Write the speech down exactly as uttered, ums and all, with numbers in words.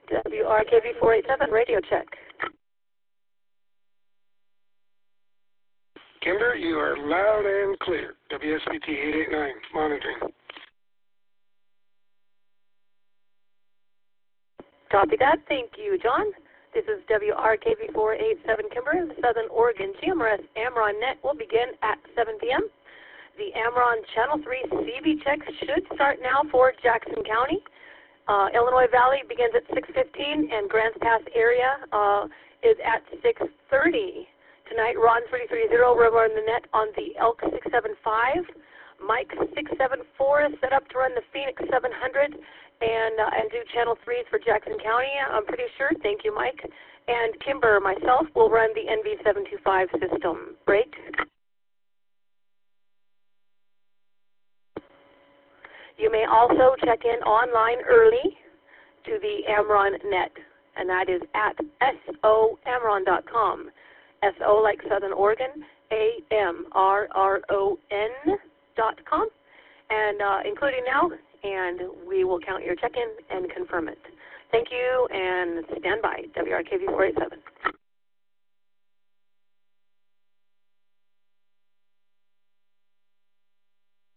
W R K V four eighty-seven, radio check. Kimber, you are loud and clear. W S B T eight eighty-nine, monitoring. Copy that. Thank you, John. This is W R K V four eighty-seven Kimber, the Southern Oregon G M R S AMRON net will begin at seven P M The AMRON Channel three C B checks should start now for Jackson County. Uh, Illinois Valley begins at six fifteen, and Grants Pass area uh, is at six thirty. Tonight, Ron three thirty will run the net on the Elk six seventy-five. Mike six seventy-four is set up to run the Phoenix seven hundred and uh, and do channel threes for Jackson County, I'm pretty sure. Thank you, Mike. And Kimber, myself, will run the N V seven twenty-five system. Break. You may also check in online early to the AMRON net, and that is at so amron dot com. S O like Southern Oregon, A M R R O N dot com, and uh, including now, and we will count your check-in and confirm it. Thank you, and stand by, W R K V four eighty-seven.